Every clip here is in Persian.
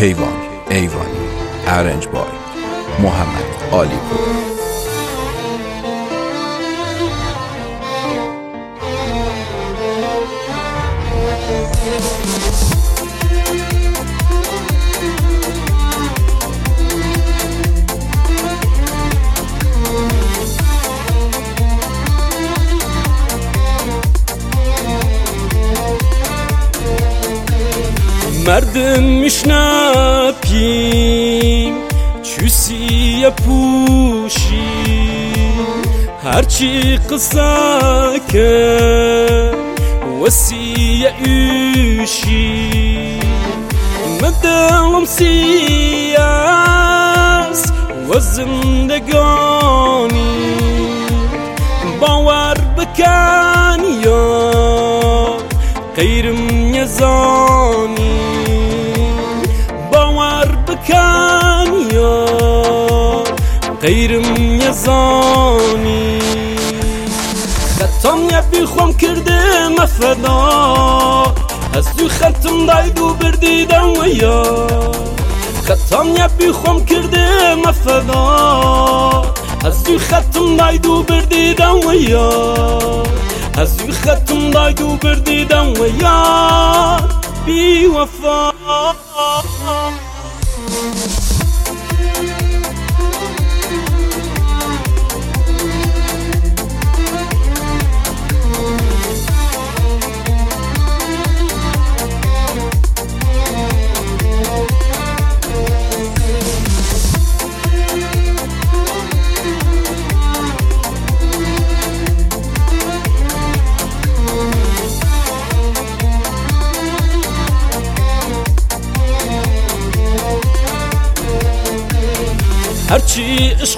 کیوان ایوانی، ارنج بای محمد علی پور. مردم میشنپیم چوسیه پوشی هرچی قصه که وسیه ایشی مدلم سیاس و زندگانی باور بکن یا غیرم یزانی غیرم یزانی خطم یبی خوام کرده مفدا از تو خطم دایدو بردیدم و یا خطم یبی خوام کرده مفدا از تو خطم دایدو بردیدم و یا از تو خطم دایدو بردیدم و یا بی وفا هرچی عشق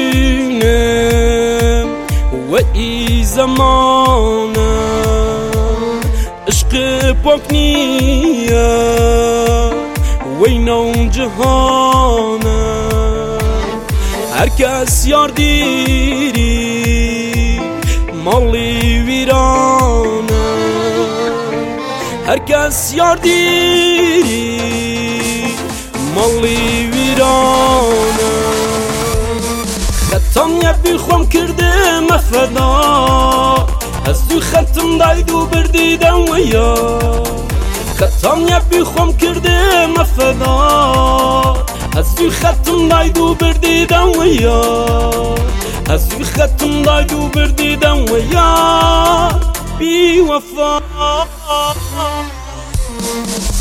دینم و ای زمانم عشق پاک نیه و اینو جهانم هر کس یار دیری مالی ویرانم هر کس یار دیری مالی ویرانم خطم یبی خوام کرده مفدا از تو خطم دایدو بردیدم و یا خطم یبی خوام کرده مفدا از تو خطم دایدو بردیدم و یا از تو خطم دایدو بردیدم و یا بی وفا